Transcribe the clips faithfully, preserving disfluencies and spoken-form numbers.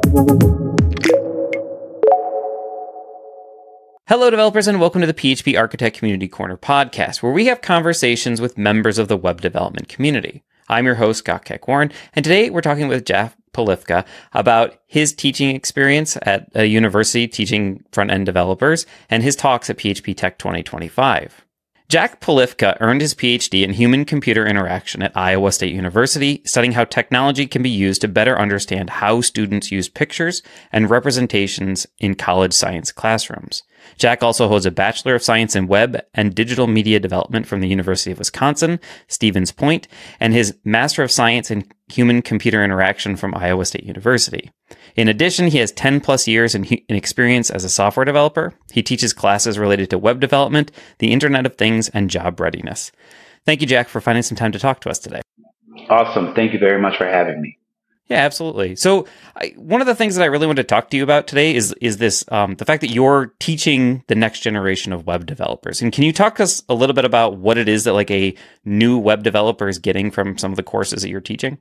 Hello, developers, and welcome to the P H P Architect Community Corner podcast, where we have conversations with members of the web development community. I'm your host, Scott Keck-Warren, and today we're talking with Jack Polifka about his teaching experience at a university teaching front-end developers and his talks at P H P Tech twenty twenty-five. Jack Polifka earned his P H D in human-computer interaction at Iowa State University, studying how technology can be used to better understand how students use pictures and representations in college science classrooms. Jack also holds a Bachelor of Science in Web and Digital Media Development from the University of Wisconsin, Stevens Point, and his Master of Science in Human-Computer Interaction from Iowa State University. In addition, he has ten plus years in, in experience as a software developer. He teaches classes related to web development, the Internet of Things, and job readiness. Thank you, Jack, for finding some time to talk to us today. Awesome. Thank you very much for having me. Yeah, absolutely. So I, one of the things that I really want to talk to you about today is is this um, the fact that you're teaching the next generation of web developers. And can you talk to us a little bit about what it is that like a new web developer is getting from some of the courses that you're teaching?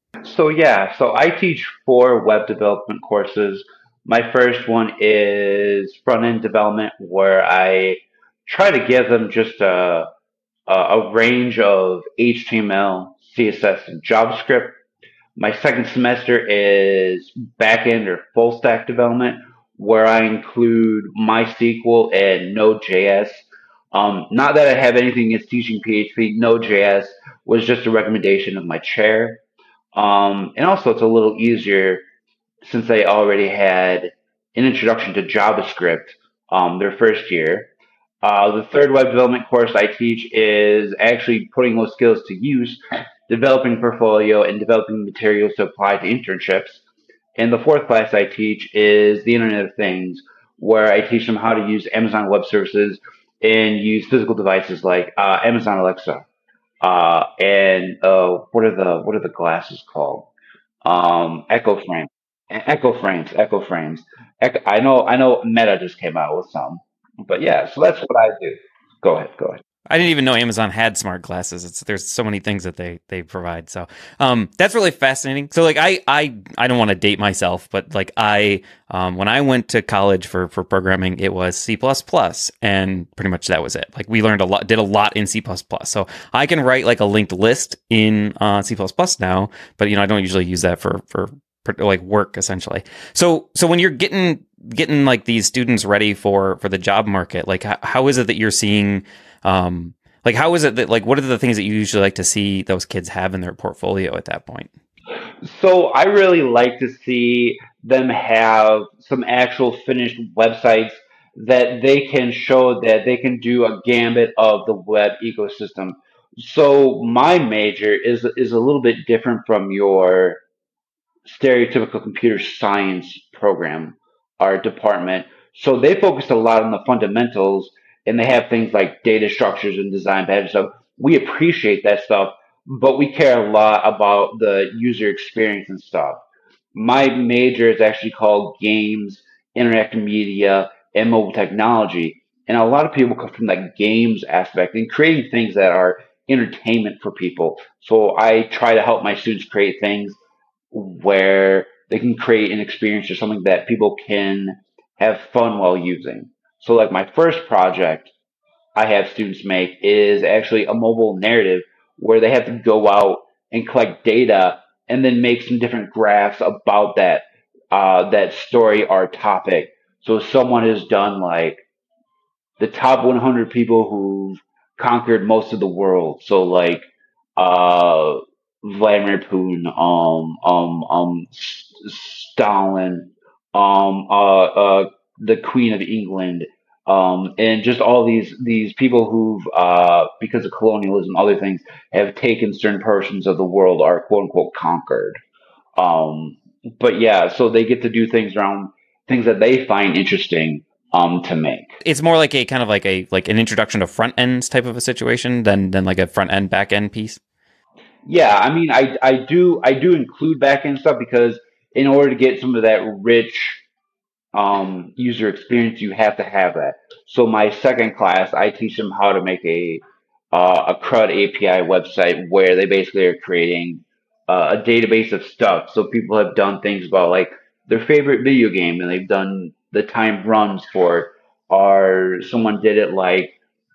So yeah, so I teach four web development courses. My first one is front-end development, where I try to give them just a, a, a range of H T M L, C S S, and JavaScript. My second semester is back-end or full-stack development, where I include MySQL and Node.js. Um, not that I have anything against teaching P H P. Node.js was just a recommendation of my chair. Um, and also, it's a little easier since they already had an introduction to JavaScript um, their first year. Uh, the third web development course I teach is actually putting those skills to use, developing portfolio, and developing materials to apply to internships. And the fourth class I teach is the Internet of Things, where I teach them how to use Amazon Web Services and use physical devices like uh, Amazon Alexa. Uh, and uh, what are the what are the glasses called? Um, Echo Frame, Echo Frames, Echo Frames. Echo, I know, I know. Meta just came out with some, but yeah. So that's what I do. Go ahead, go ahead. I didn't even know Amazon had smart glasses. It's there's so many things that they they provide. So um, that's really fascinating. So like I I I don't want to date myself, but like I um, when I went to college for for programming, it was C plus plus, and pretty much that was it. Like we learned a lot, did a lot in C plus plus. So I can write like a linked list in uh, C plus plus now, but you know I don't usually use that for for like work essentially. So so when you're getting getting like these students ready for for the job market, like how, how is it that you're seeing? Um, like, how is it that, like, what are the things that you usually like to see those kids have in their portfolio at that point? So I really like to see them have some actual finished websites that they can show that they can do a gambit of the web ecosystem. So my major is is a little bit different from your stereotypical computer science program or department. So they focused a lot on the fundamentals, and they have things like data structures and design patterns. So we appreciate that stuff, but we care a lot about the user experience and stuff. My major is actually called games, interactive media, and mobile technology. And a lot of people come from that games aspect and creating things that are entertainment for people. So I try to help my students create things where they can create an experience or something that people can have fun while using. So like my first project I have students make is actually a mobile narrative where they have to go out and collect data and then make some different graphs about that uh, that story or topic. So someone has done like the top one hundred people who've conquered most of the world. So like uh, Vladimir Putin, um, um, um, Stalin, um, uh, uh, the Queen of England, um, and just all these these people who've, uh, because of colonialism, other things, have taken certain portions of the world are quote unquote conquered. Um, but yeah, so they get to do things around things that they find interesting um, to make. It's more like a kind of like a like an introduction to front ends type of a situation than than like a front end back end piece. Yeah, I mean, I I do I do include back end stuff because in order to get some of that rich um, user experience, you have to have that. So my second class, I teach them how to make a uh, a CRUD A P I website where they basically are creating uh, a database of stuff. So people have done things about like their favorite video game and they've done the time runs for it, or someone did it like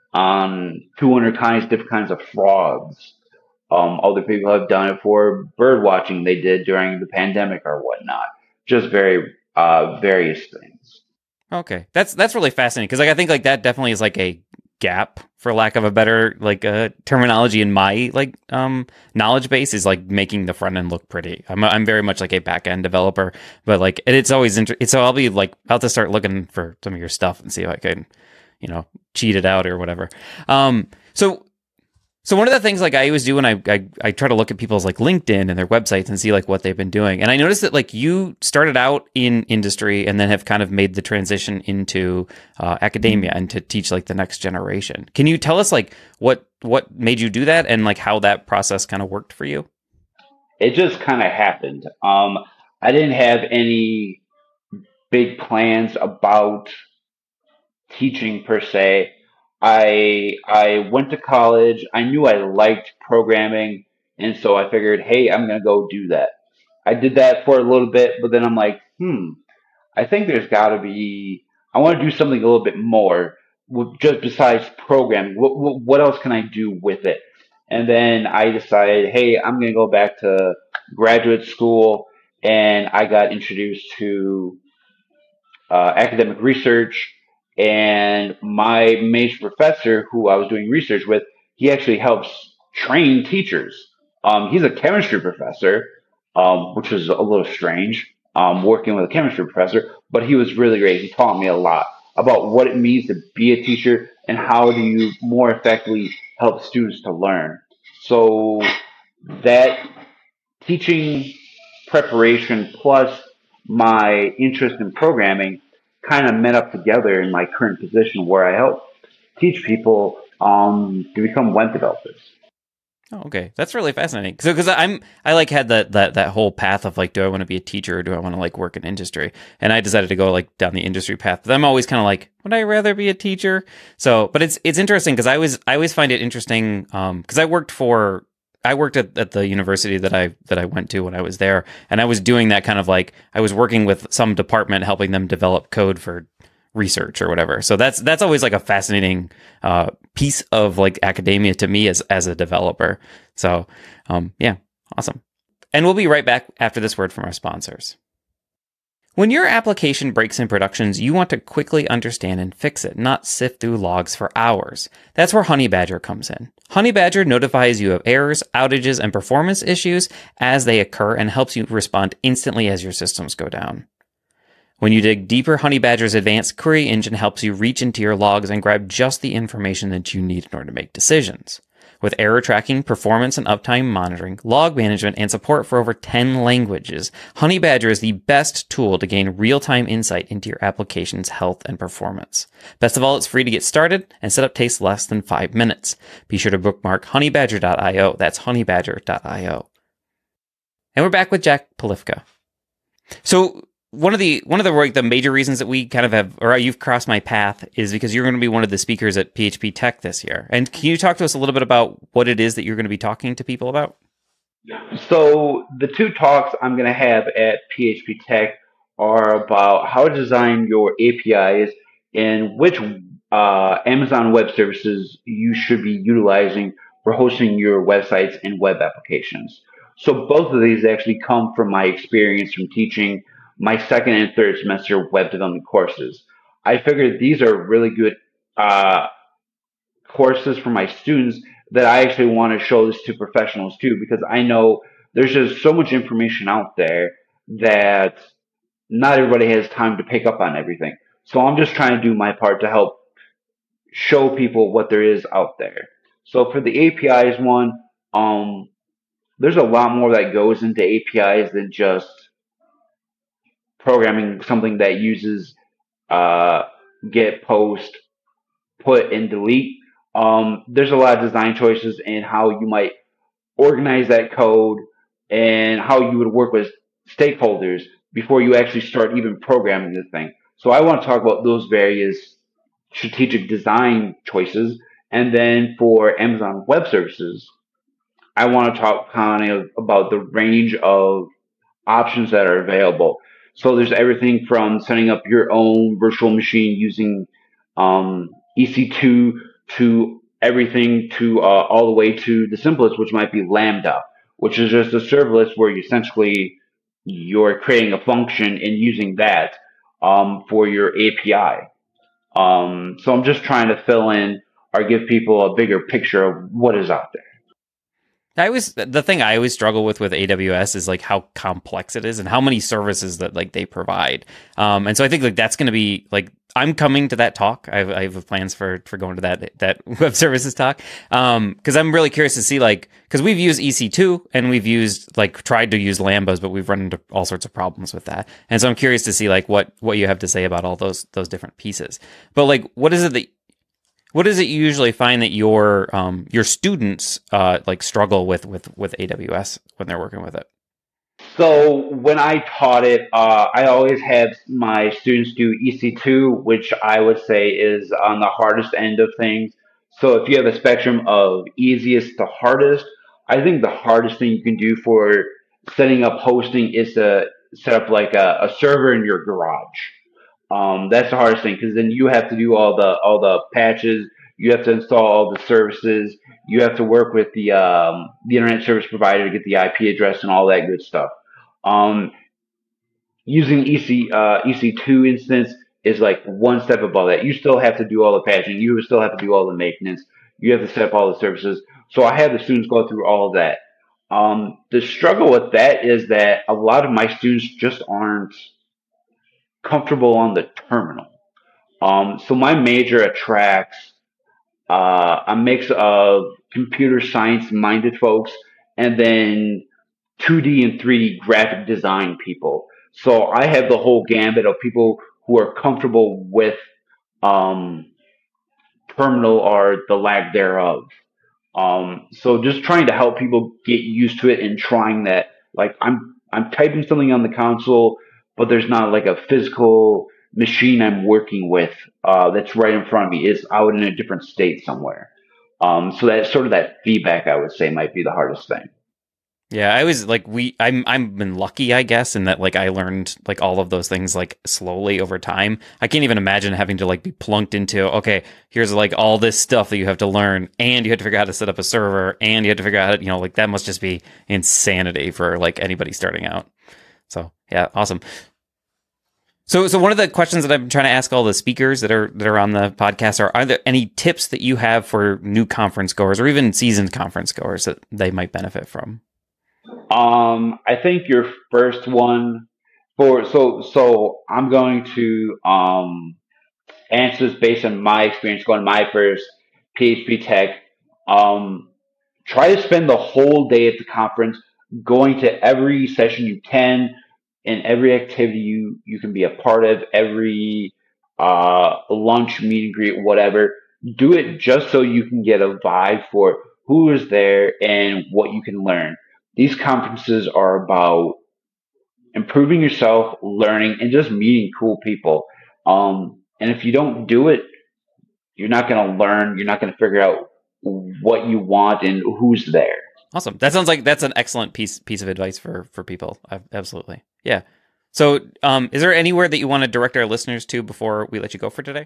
on two hundred kinds, different kinds of frogs. Um, other people have done it for bird watching they did during the pandemic or whatnot. Just very uh, various things. Okay, that's that's really fascinating because like I think like that definitely is like a gap, for lack of a better like uh, terminology, in my like um knowledge base, is like making the front end look pretty. I'm I'm very much like a back end developer, but like and it's always inter- it's so I'll be like about to start looking for some of your stuff and see if I can, you know, cheat it out or whatever. Um, so. So one of the things like I always do when I, I I try to look at people's like LinkedIn and their websites and see like what they've been doing. And I noticed that like you started out in industry and then have kind of made the transition into uh, academia and to teach like the next generation. Can you tell us like what what made you do that and like how that process kind of worked for you? It just kind of happened. Um, I didn't have any big plans about teaching per se. I I went to college. I knew I liked programming, and so I figured, hey, I'm gonna go do that. I did that for a little bit, but then I'm like, hmm, I think there's got to be. I want to do something a little bit more, with- just besides programming. What, what what else can I do with it? And then I decided, hey, I'm gonna go back to graduate school, and I got introduced to uh, academic research. And my major professor, who I was doing research with, he actually helps train teachers. Um, he's a chemistry professor, um, which was a little strange, um, working with a chemistry professor, but he was really great. He taught me a lot about what it means to be a teacher and how do you more effectively help students to learn. So that teaching preparation plus my interest in programming kind of met up together in my current position where I help teach people um, to become web developers. Oh, okay, that's really fascinating. So, because I'm, I like had that that that whole path of like, do I want to be a teacher or do I want to like work in industry? And I decided to go like down the industry path. But I'm always kind of like, would I rather be a teacher? So, but it's it's interesting because I always I always find it interesting um because I worked for I worked at, at the university that I that I went to when I was there, and I was doing that kind of like I was working with some department helping them develop code for research or whatever. So that's that's always like a fascinating uh, piece of like academia to me as as a developer. So um, yeah, awesome. And we'll be right back after this word from our sponsors. When your application breaks in productions, you want to quickly understand and fix it, not sift through logs for hours. That's where Honeybadger comes in. Honeybadger notifies you of errors, outages, and performance issues as they occur and helps you respond instantly as your systems go down. When you dig deeper, Honeybadger's advanced query engine helps you reach into your logs and grab just the information that you need in order to make decisions. With error tracking, performance and uptime monitoring, log management, and support for over ten languages, Honeybadger is the best tool to gain real-time insight into your application's health and performance. Best of all, it's free to get started, and setup takes less than five minutes. Be sure to bookmark honeybadger dot io. That's honeybadger dot io. And we're back with Jack Polifka. So, One of the one of the like the major reasons that we kind of have, or you've crossed my path, is because you're going to be one of the speakers at P H P Tech this year. And can you talk to us a little bit about what it is that you're going to be talking to people about? So the two talks I'm going to have at P H P Tech are about how to design your A P Is and which uh, Amazon Web Services you should be utilizing for hosting your websites and web applications. So both of these actually come from my experience from teaching my second and third semester web development courses. I figured these are really good uh, courses for my students that I actually want to show this to professionals too, because I know there's just so much information out there that not everybody has time to pick up on everything. So I'm just trying to do my part to help show people what there is out there. So for the A P Is one, um, there's a lot more that goes into A P Is than just programming something that uses uh, get, post, put, and delete. Um, there's a lot of design choices in how you might organize that code and how you would work with stakeholders before you actually start even programming the thing. So I want to talk about those various strategic design choices. And then for Amazon Web Services, I want to talk kind of about the range of options that are available. So there's everything from setting up your own virtual machine using um, E C two to everything to uh, all the way to the simplest, which might be Lambda, which is just a serverless where you essentially you're creating a function and using that um, for your A P I. Um, so I'm just trying to fill in or give people a bigger picture of what is out there. I always the thing I always struggle with with A W S is like how complex it is and how many services that like they provide. Um, and so I think like that's going to be like I'm coming to that talk. I have, I have plans for for going to that that web services talk um, because I'm really curious to see like because we've used E C two and we've used like tried to use Lambdas, but we've run into all sorts of problems with that. And so I'm curious to see like what what you have to say about all those those different pieces. But like, what is it that What is it you usually find that your um, your students uh, like struggle with, with with A W S when they're working with it? So when I taught it, uh, I always had my students do E C two, which I would say is on the hardest end of things. So if you have a spectrum of easiest to hardest, I think the hardest thing you can do for setting up hosting is to set up like a, a server in your garage. Um, that's the hardest thing because then you have to do all the all the patches. You have to install all the services. You have to work with the um, the internet service provider to get the I P address and all that good stuff. Um, using E C uh, E C two instance is like one step above that. You still have to do all the patching. You still have to do all the maintenance. You have to set up all the services. So I have the students go through all of that. Um, the struggle with that is that a lot of my students just aren't comfortable on the terminal. Um, so my major attracts uh, a mix of computer science minded folks and then two D and three D graphic design people. So I have the whole gambit of people who are comfortable with um, terminal or the lack thereof. Um, so just trying to help people get used to it and trying that. Like I'm I'm typing something on the console, but there's not like a physical machine I'm working with uh, that's right in front of me. It's out in a different state somewhere. Um, so that sort of that feedback I would say might be the hardest thing. Yeah, I was like we I'm I'm been lucky, I guess, in that like I learned like all of those things like slowly over time. I can't even imagine having to like be plunked into, okay, here's like all this stuff that you have to learn and you have to figure out how to set up a server and you have to figure out how to, you know, like that must just be insanity for like anybody starting out. So, yeah, awesome. So, so one of the questions that I'm trying to ask all the speakers that are that are on the podcast are: Are there any tips that you have for new conference goers or even seasoned conference goers that they might benefit from? Um, I think your first one for so so I'm going to um answer this based on my experience going to my first P H P Tech. Um, try to spend the whole day at the conference, going to every session you can, and every activity you you can be a part of, every uh lunch, meet and greet, whatever. Do it just so you can get a vibe for who is there and what you can learn. These conferences are about improving yourself, learning, and just meeting cool people. Um, and if you don't do it, you're not going to learn. You're not going to figure out what you want and who's there. Awesome. That sounds like that's an excellent piece piece of advice for for people. Absolutely. Yeah. So, um, is there anywhere that you want to direct our listeners to before we let you go for today?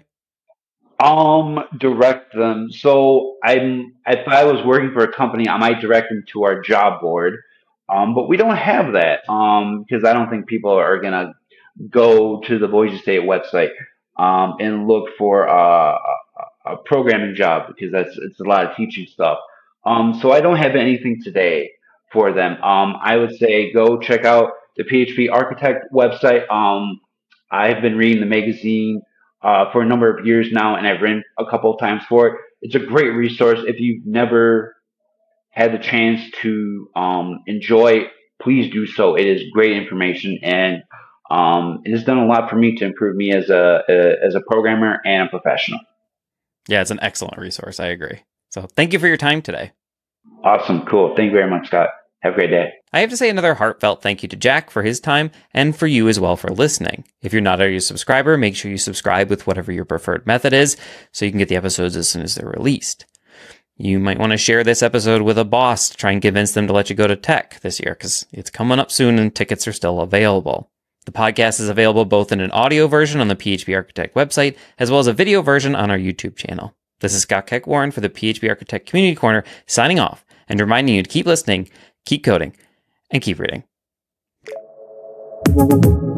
Um, direct them. So I'm, if I was working for a company, I might direct them to our job board. Um, but we don't have that. Um, because I don't think people are gonna go to the Boise State website, um, and look for uh, a, a programming job because that's, it's a lot of teaching stuff. Um, so I don't have anything today for them. Um, I would say go check out the P H P Architect website. Um, I've been reading the magazine uh, for a number of years now, and I've written a couple of times for it. It's a great resource. If you've never had the chance to um, enjoy, please do so. It is great information, and um, it has done a lot for me to improve me as a, a as a programmer and a professional. Yeah, it's an excellent resource. I agree. So thank you for your time today. Awesome. Cool. Thank you very much, Scott. Have a great day. I have to say another heartfelt thank you to Jack for his time and for you as well for listening. If you're not already a subscriber, make sure you subscribe with whatever your preferred method is so you can get the episodes as soon as they're released. You might want to share this episode with a boss to try and convince them to let you go to tech this year because it's coming up soon and tickets are still available. The podcast is available both in an audio version on the P H P Architect website, as well as a video version on our YouTube channel. This is Scott Keck Warren for the P H P Architect Community Corner, signing off and reminding you to keep listening, keep coding, and keep reading.